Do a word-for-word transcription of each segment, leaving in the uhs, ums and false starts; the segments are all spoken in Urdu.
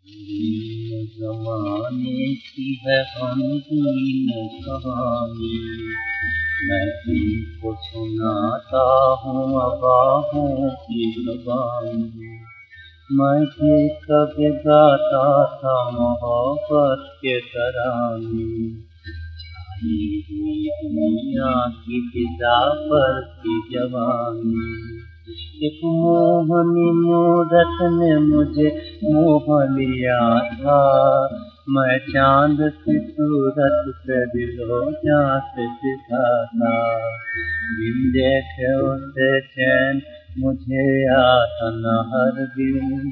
یہ زمانے کی ہے غمگین کہانی، میں تم کو سناتا ہوں اباہوں کی زبان میں۔ میں یہ کب گاتا تھا محبت کے ترانے، چھائی ہوئی دنیا کی فضا پر کی جوانی۔ ایک موہنی مورت نے مجھے موہ لیا تھا، میں چاند کی صورت سے دل و جاں سے سکھا تھا۔ بن دیکھے اسے چین مجھے آتا نہ ہر دن،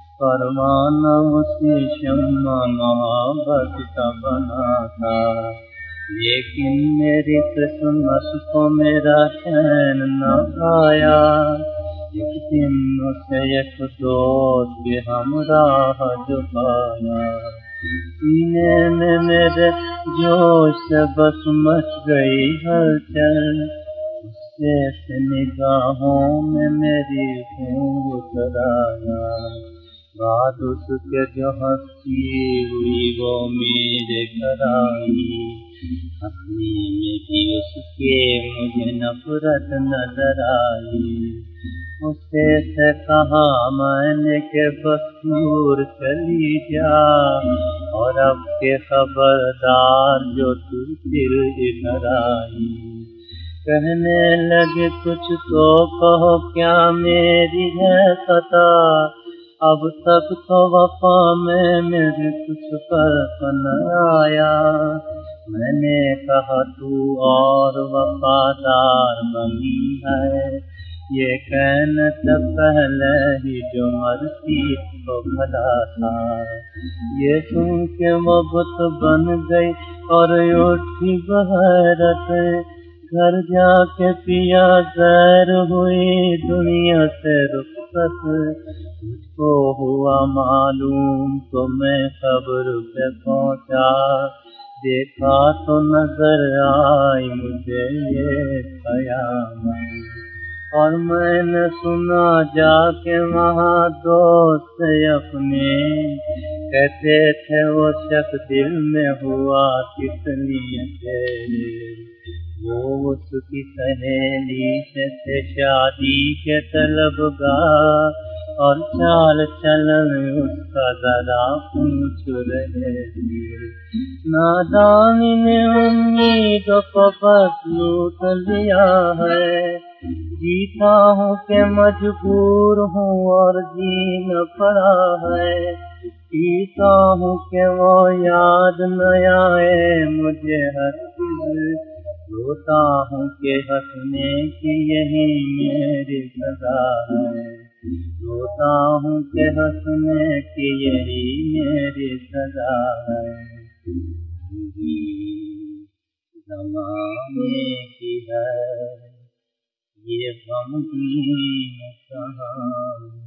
پروانہ اسی شمع محبت کا بنا تھا۔ لیکن میری قسمت کو میرا چین نہ آیا، ایک دن اسے ایک دوست کے ہمراہ جو پایا۔ سینے میں میرے جوش سے بس مچ گئی ہلچل، غصے سے نگاہوں میں میری خون اتر آیا۔ بات اس کے جو ہنسی ہوئی وہ میرے گھر آئی، ہنسنے میں بھی اس کے مجھے نفرت نظر آئی۔ اسے سے کہا میں نے کہ بس دور چلی جا، اور اب کے خبردار جو تو پھر ادھر آئی۔ کہنے لگے کچھ تو کہو کیا میری ہے خطا، اب تک تو وفا میں میرے کچھ فرق نہ آیا۔ میں نے کہا تو اور وفادار بنی ہے، یہ کہنے سے پہلے ہی جو مرتی تو بھلا تھا۔ یہ سن کے وہ بت بن گئی اور اٹھی بحیرت، گھر جا کے پیا زہر ہوئی دنیا سے رخصت۔ مجھ کو ہوا معلوم تو میں قبر پہ پہنچا، دیکھا تو نظر آئی مجھے یہ قیامت۔ اور میں نے سنا جا کے وہاں دوست اپنے، کہتے تھے وہ شخص دل میں ہوا کتنی تیرے، وہ اس کی سہیلی سے تھے شادی کے طلبگار، اور چال چلن اس کا ذرا پوچھ رہے تھے۔ نادانی نے امید کو بس لوٹ لیا ہے، جیتا ہوں کہ مجبور ہوں اور جینا پڑا ہے، پیتا ہوں کہ وہ یاد نہ آئے مجھے ہرگز، روتا ہوں کہ ہنسنے کی یہی میری سزا ہے، روتا ہوں کہ ہنسنے کی یہی میری سزا ہے۔ زمانے کی ہے یہ غمگین کہانی۔